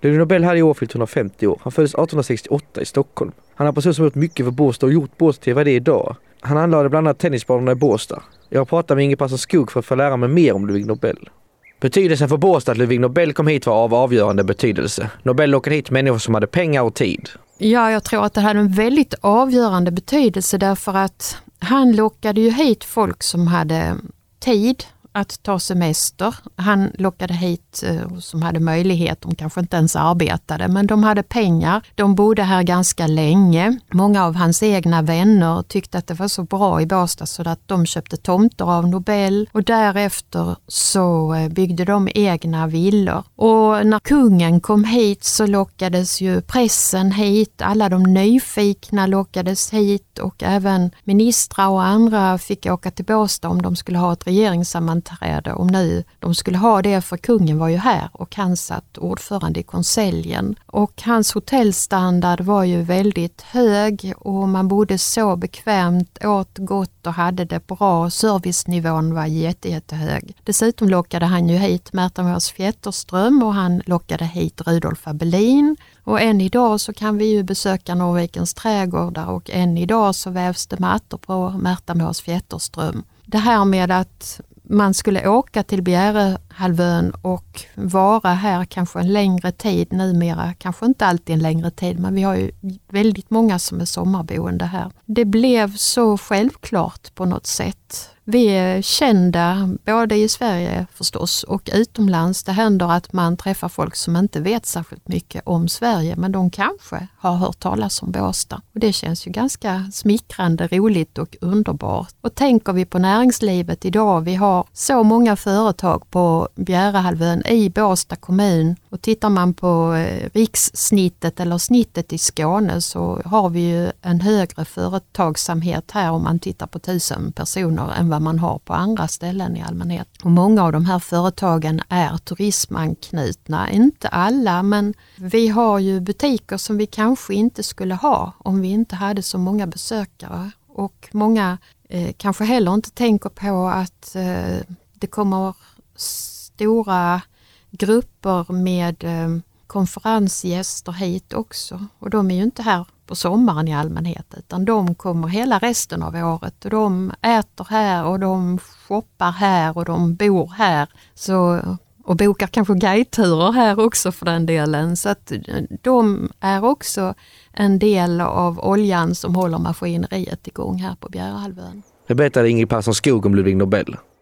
Ludvig Nobel hade i år fyllt 150 år. Han föddes 1868 i Stockholm. Han har en person som gjort mycket för Båstad och gjort Båstad till vad det är idag. Han anlade bland annat tennisbanorna i Båstad. Jag har pratat med Inge Persson Skog för att få lära mig mer om Ludvig Nobel. Betydelsen för Båstad att Ludvig Nobel kom hit var av avgörande betydelse. Nobel lockade hit människor som hade pengar och tid. Ja, jag tror att det hade en väldigt avgörande betydelse därför att han lockade ju hit folk som hade tid att ta semester. Han lockade hit som hade möjlighet, de kanske inte ens arbetade, men de hade pengar. De bodde här ganska länge. Många av hans egna vänner tyckte att det var så bra i Båstad så att de köpte tomter av Nobel och därefter så byggde de egna villor. Och när kungen kom hit så lockades ju pressen hit, alla de nyfikna lockades hit och även ministrar och andra fick åka till Båstad om de skulle ha ett regeringssammanträde. Om nu de skulle ha det, för kungen var ju här och han satt ordförande i konseljen. Och hans hotellstandard var ju väldigt hög och man bodde så bekvämt, åt gott och hade det bra. Servicenivån var jättehög. Dessutom lockade han ju hit Märta Mås Fjätterström och han lockade hit Rudolf Abelin. Och än idag så kan vi ju besöka Norrvikens trädgårdar och än idag så vävs det mattor på Märta Mås Fjätterström. Det här med att man skulle åka till Bjärehalvön och vara här kanske en längre tid numera, kanske inte alltid en längre tid, men vi har ju väldigt många som är sommarboende här. Det blev så självklart på något sätt. Vi är kända både i Sverige förstås och utomlands. Det händer att man träffar folk som inte vet särskilt mycket om Sverige, men de kanske har hört talas om Båstad. Och det känns ju ganska smickrande, roligt och underbart. Och tänker vi på näringslivet idag, vi har så många företag på Bjärehalvön i Båstad kommun. Och tittar man på rikssnittet eller snittet i Skåne så har vi ju en högre företagsamhet här om man tittar på 1000 personer än vad man har på andra ställen i allmänhet. Och många av de här företagen är turismanknutna. Inte alla, men vi har ju butiker som vi kanske inte skulle ha om vi inte hade så många besökare. Och många kanske heller inte tänker på att det kommer stora grupper med konferensgäster hit också. Och de är ju inte här på sommaren i allmänhet utan de kommer hela resten av året och de äter här och de shoppar här och de bor här och bokar kanske guideturer här också för den delen. Så att de är också en del av oljan som håller maskineriet igång här på Bjärehalvön. Det berättade Inge Persson Skog om Ludvig Nobel.